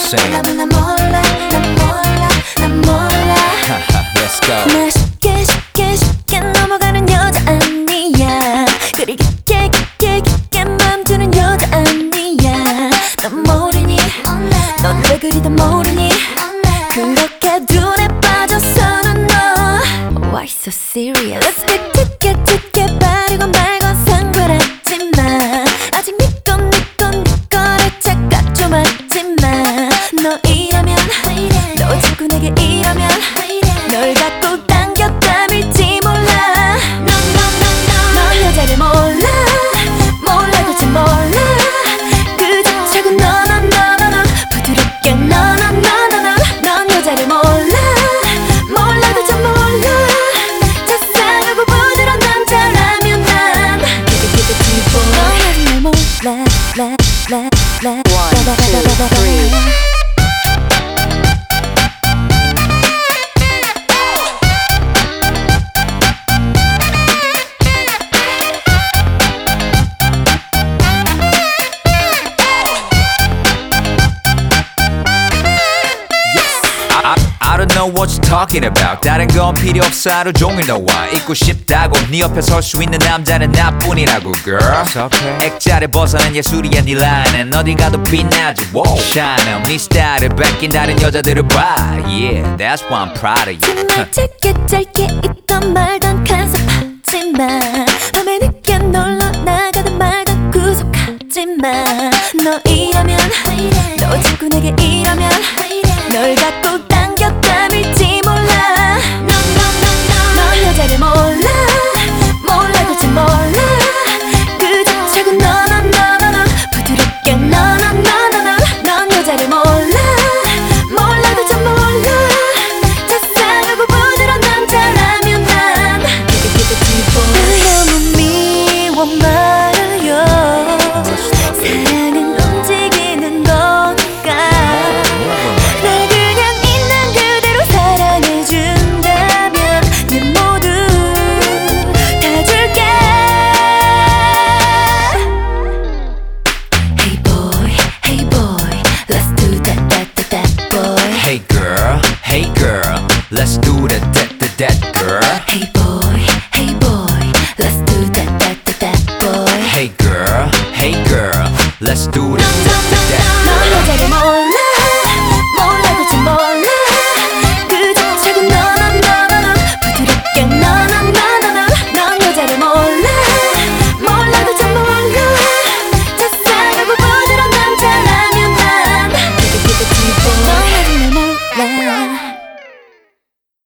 sing. 난 몰라 난 몰라 Let's go. 나 쉽게 넘어가는 여자 아니야. 그리 깊게 맘 두는 여자 아니야. 넌 모르니 넌 왜 그리 더 모르니 그렇게 눈에 빠져서는 너 Why so serious? Let's get 티켓 바르고 말고 상관하지 마. 아직 네 거를 착각 좀 하지 마. 너 이러면 너 자꾸 내게 이러면 널 갖고 당겨 까밀지 몰라. 넌 여자를 몰라 도대체 몰라. 그 자체고 너 부드럽게 넌 여자를 몰라 도대체 몰라. 자상하고 부드러운 남자라면 난 너 정말 몰라. I don't know what you're talking about. 다른 건 필요 없어. 하루 종일 너와 있고 싶다고. 네 옆에 설 수 있는 남자는 나뿐이라고 girl. 액자를 벗어난 예술이야 네 라인은 어디 가도 빛나지. Shine 네 스타일을 뺏긴 다른 여자들을 봐. Yeah, that's why I'm proud of you. 정말 짧게 있던 말던 간섭하지 마. 밤에 늦게 놀러 나가던 말던 구속하지 마. 너 이러면 너 자꾸 내게 이러면 널 갖고 당겨 까밀지 몰라. 넌 여자를 몰라 도대체 몰라. 그 자체고 너 부드럽게 넌 여자를 몰라 도대체 몰라. 자상하고 부드러운 남자라면 난 너무 미워 말아요. 사랑은 움직이는 건가. 날 그냥 있는 그대로 사랑해준다면 내 모두 다 줄게. Hey boy, let's do that boy. Hey girl, let's do that